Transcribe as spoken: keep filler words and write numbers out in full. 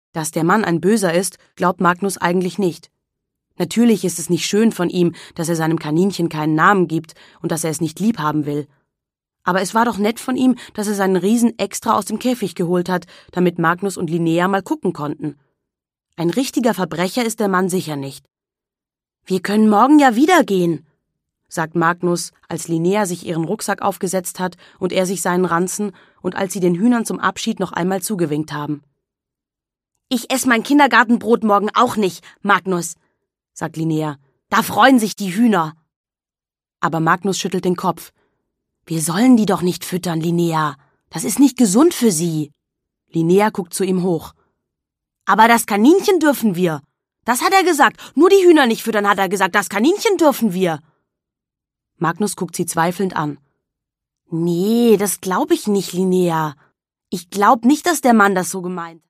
Dass der Mann ein Böser ist, glaubt Magnus eigentlich nicht. Natürlich ist es nicht schön von ihm, dass er seinem Kaninchen keinen Namen gibt und dass er es nicht lieb haben will. Aber es war doch nett von ihm, dass er seinen Riesen extra aus dem Käfig geholt hat, damit Magnus und Linnea mal gucken konnten. Ein richtiger Verbrecher ist der Mann sicher nicht. »Wir können morgen ja wieder gehen«, sagt Magnus, als Linnea sich ihren Rucksack aufgesetzt hat und er sich seinen Ranzen und als sie den Hühnern zum Abschied noch einmal zugewinkt haben. »Ich esse mein Kindergartenbrot morgen auch nicht, Magnus«, sagt Linnea. »Da freuen sich die Hühner.« Aber Magnus schüttelt den Kopf. »Wir sollen die doch nicht füttern, Linnea. Das ist nicht gesund für sie.« Linnea guckt zu ihm hoch. »Aber das Kaninchen dürfen wir. Das hat er gesagt. Nur die Hühner nicht füttern, hat er gesagt. Das Kaninchen dürfen wir.« Magnus guckt sie zweifelnd an. »Nee, das glaube ich nicht, Linnea. Ich glaube nicht, dass der Mann das so gemeint hat.«